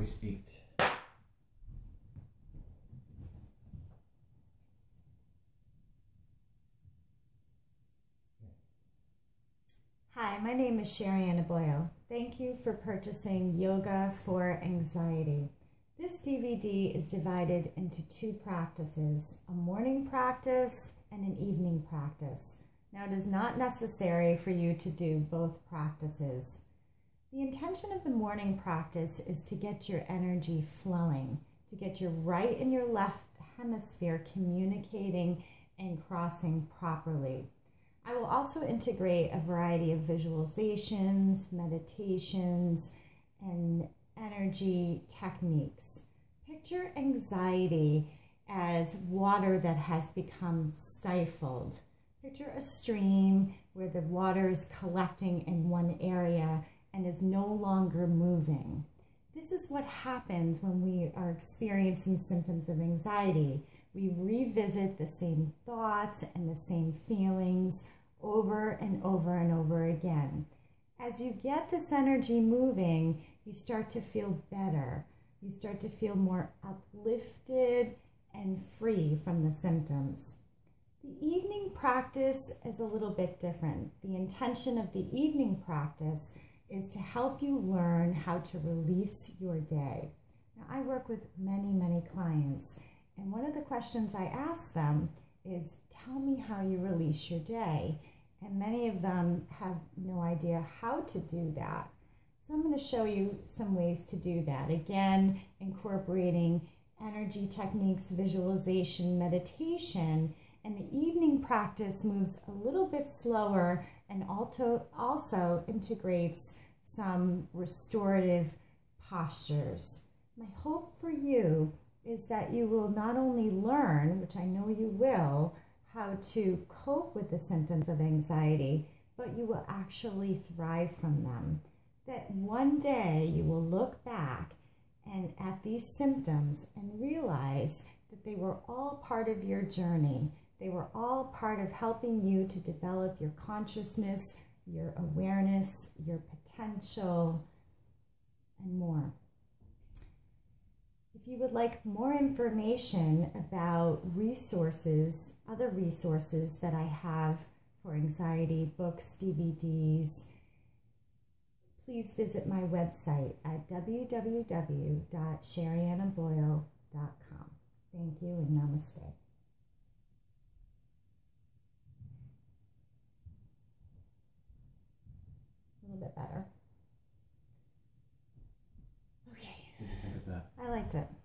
voice peaked. Hi, my name is Sherry Ann Aboyo. Thank you for purchasing Yoga for Anxiety. This DVD is divided into two practices, a morning practice and an evening practice. Now, it is not necessary for you to do both practices. The intention of the morning practice is to get your energy flowing, to get your right and your left hemisphere communicating and crossing properly. I will also integrate a variety of visualizations, meditations, and energy techniques. Picture anxiety as water that has become stifled. Picture a stream where the water is collecting in one area and is no longer moving. This is what happens when we are experiencing symptoms of anxiety. We revisit the same thoughts and the same feelings over and over and over again. As you get this energy moving, you start to feel better. You start to feel more uplifted and free from the symptoms. The evening practice is a little bit different. The intention of the evening practice is to help you learn how to release your day. Now, I work with many clients, and one of the questions I ask them is, tell me how you release your day. And many of them have no idea how to do that. So I'm going to show you some ways to do that. Again, incorporating energy techniques, visualization, meditation, and the evening practice moves a little bit slower and also integrates some restorative postures. My hope for you is that you will not only learn, which I know you will, how to cope with the symptoms of anxiety, but you will actually thrive from them. That one day you will look back and at these symptoms and realize that they were all part of your journey. They were all part of helping you to develop your consciousness, your awareness, your potential, and more. If you would like more information about resources, other resources that I have for anxiety, books, DVDs, please visit my website at www.sherryannaboyle.com. Thank you and namaste. A little bit better. Okay. What do you think of that? I liked it.